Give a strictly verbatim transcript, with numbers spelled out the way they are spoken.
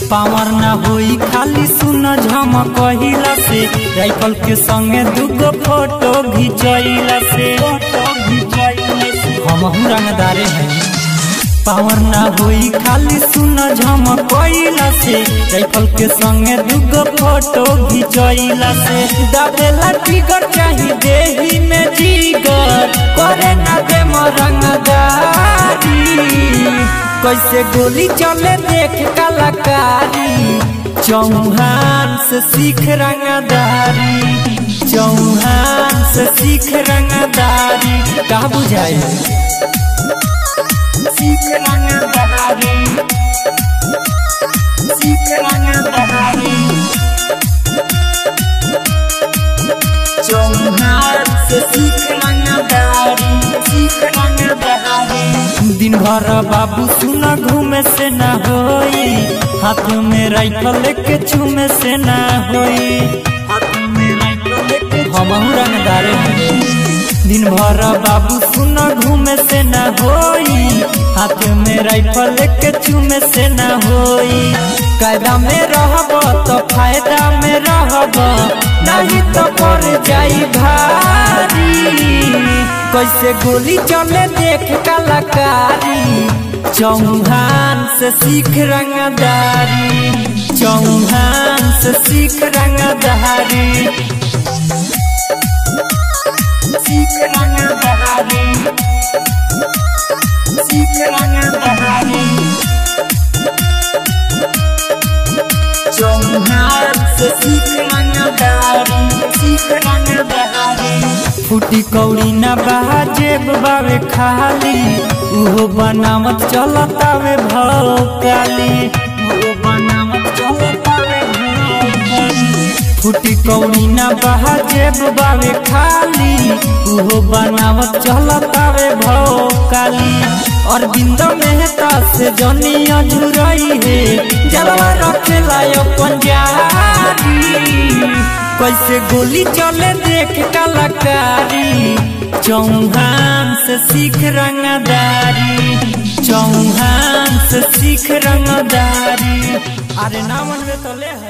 Power ना होई खाली सुन झमकहिला से, राइफल के संगे दुगो फोटो घिचैला से। हम रंगदारे हैं। पावर ना होई खाली सुन झमकहिला से, राइफल के संगे दुगो फोटो घिचैला से। दाबेला टिगर चाही देही में जीगर, करे ना दे रंगदारी। कैसे गोली चले देख कलाकारी, चौहान से सीख रंगदारी, चौहान से सीख रंगदारी। का बुझाए सीख रंगदारी, सीख रंगदारी, चौहान से सीख रंगदारी, सीख रंगदारी। दिन भर बाबू सुना घूमे से ना होई, हाथ में राइफल लेके छूमे से ना होई, हाथ में राइफल लेके हम रंगदारे हैं। दिन भर बाबू सुना घूमे से ना होई, हाथ में राइफल लेके छूमे से ना होई। कायदा में रहब तो फायदा में रहब, नहीं तो पड़ जाई भारी। कैसे गोली चले देख कलाकारी, चौहान से सीख रंगदारी, चौहान से सीख रंगदारी, सीख रंगदारी, सीख रंगदारी, चौहान से सीख रंगदारी, सीख रंगदारी। फूटी कौड़ी ना बाजेब बावे खाली, उहो बनावत चलतावे भौकाली, उहो बनावत चलतावे भौकाली। फूटी कौड़ी ना बाजेब बावे खाली, उहो बनावत चलतावे भौकाली। और बिंद मेहता से जनिया झुरई है, जलवा रखेला अपन जारी। कैसे गोली चले देख कलाकारी, चौहान से सीख रंगदारी, चौहान से सीख रंगदारी। अरे ना मन में तो ले है।